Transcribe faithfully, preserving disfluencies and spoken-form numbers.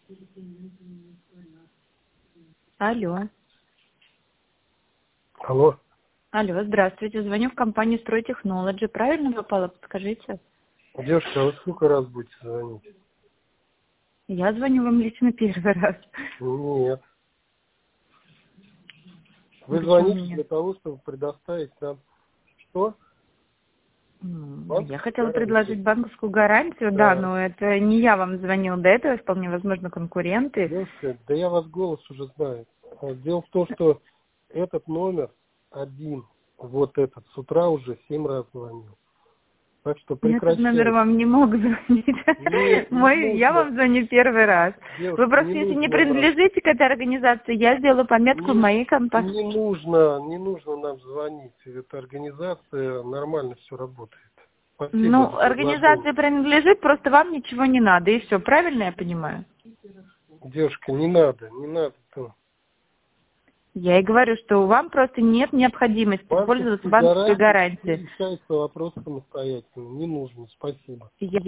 Алло. Алло. Алло, здравствуйте. Звоню в компанию Строй-Технологи. Правильно попала? Подскажите. Девушка, а вы сколько раз будете звонить? Я звоню вам лично первый раз. Нет. Вы Почему звоните нет? для того, чтобы предоставить нам что? Ну, я Банковскую хотела гарантию. предложить банковскую гарантию, да, Да. но это не я вам звонила до этого, вполне возможно, конкуренты. Девушка, да я вас голос уже знаю. А Дело в том, что этот номер один, вот этот, с утра уже семь раз звонил. Так что Этот номер прекращайте. вам не мог звонить. Нет, не Мой, я нужно. вам звоню первый раз. Вы Девушка, не просто, если не нужно нам. принадлежите к этой организации, я сделаю пометку в Не, моей компании. не нужно, не нужно нам звонить. Эта организация нормально все работает. Спасибо Ну, за предложение. организация принадлежит, просто вам ничего не надо, и все, правильно я понимаю? Девушка, не надо, не надо. то. Я и говорю, что вам просто нет необходимости пользоваться Банковскую банковской гарантию гарантией. решается вопрос самостоятельно. Не нужно, спасибо. Я